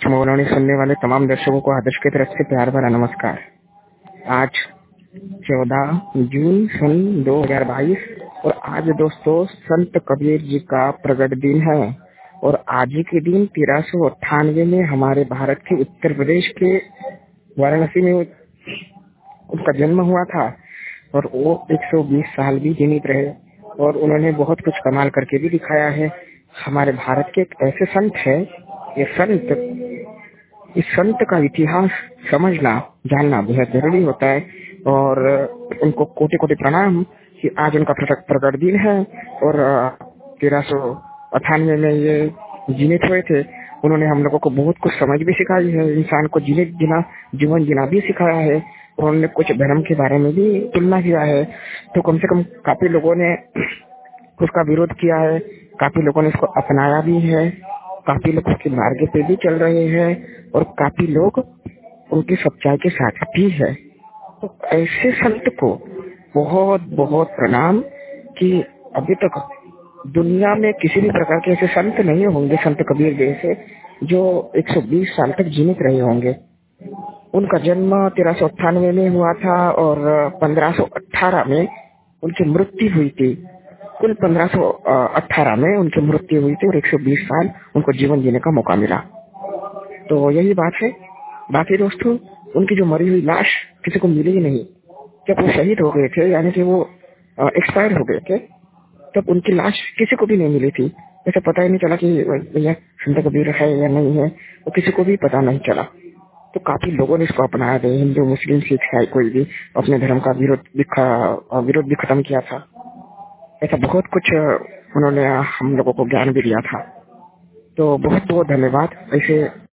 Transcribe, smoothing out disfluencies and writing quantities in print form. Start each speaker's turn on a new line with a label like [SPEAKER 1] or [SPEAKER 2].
[SPEAKER 1] मोरनी सुनने वाले तमाम दर्शकों को आदर्श की तरफ से प्यार भरा नमस्कार। आज 14 जून सन 2022 और आज दोस्तों संत कबीर जी का प्रगट दिन है। और आज ही के दिन 1398 में हमारे भारत के उत्तर प्रदेश के वाराणसी में उनका जन्म हुआ था और वो 120 साल भी जीवित रहे और उन्होंने बहुत कुछ कमाल करके भी दिखाया है। हमारे भारत के एक ऐसे संत है, इस संत का इतिहास समझना जानना बेहद जरूरी होता है और उनको कोटि कोटि प्रणाम कि आज उनका प्रगट दिन है। और 1398 में ये जीवित हुए थे। उन्होंने हम लोगों को बहुत कुछ समझ भी सिखाई है, इंसान को जीवन जीना भी सिखाया है। उन्होंने कुछ धर्म के बारे में भी तुलना किया है, तो कम से कम काफी लोगों ने उसका विरोध किया है, काफी लोगों ने इसको अपनाया भी है, काफी लोग उसके मार्ग पे भी चल रहे हैं और काफी लोग उनकी सच्चाई के साथ भी है। तो ऐसे संत को बहुत बहुत प्रणाम कि अभी तक दुनिया में किसी भी प्रकार के ऐसे संत नहीं होंगे संत कबीर जैसे जो 120 साल तक जीवित रहे होंगे। उनका जन्म 1398 में हुआ था और 1518 में उनकी मृत्यु हुई थी। कुल 1518 में उनकी मृत्यु हुई थी और 120 साल उनको जीवन जीने का मौका मिला। तो यही बात है। बाकी दोस्तों, उनकी जो मरी हुई लाश किसी को मिली ही नहीं। जब वो शहीद हो गए थे, यानी कि वो एक्सपायर हो गए थे, तब उनकी लाश किसी को भी नहीं मिली थी। ऐसा पता ही नहीं चला कि भैया संत कबीर है या नहीं है, वो किसी को भी पता नहीं चला। तो काफी लोगों ने इसको अपनाया था। हिंदू, मुस्लिम, सिख, ईसाई कोई भी अपने धर्म का विरोध भी खत्म किया था। ऐसा बहुत कुछ उन्होंने हम लोगों को ज्ञान भी दिया था। तो बहुत बहुत धन्यवाद। ऐसे